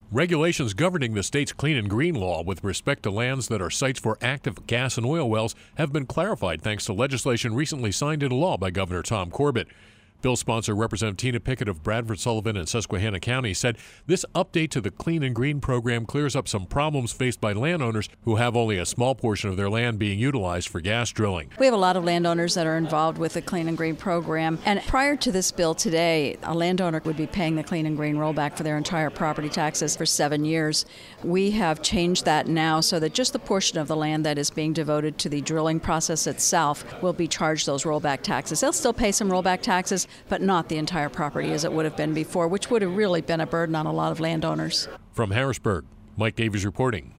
Regulations governing the state's Clean and Green law with respect to lands that are sites for active gas and oil wells have been clarified thanks to legislation recently signed into law by Governor Tom Corbett. Bill sponsor Representative Tina Pickett of Bradford, Sullivan, and Susquehanna County said this update to the Clean and Green program clears up some problems faced by landowners who have only a small portion of their land being utilized for gas drilling. We have a lot of landowners that are involved with the Clean and Green program, and prior to this bill today, a landowner would be paying the Clean and Green rollback for their entire property taxes for 7 years. We have changed that now so that just the portion of the land that is being devoted to the drilling process itself will be charged those rollback taxes. They'll still pay some rollback taxes, but not the entire property as it would have been before, which would have really been a burden on a lot of landowners. From Harrisburg, Mike Davies reporting.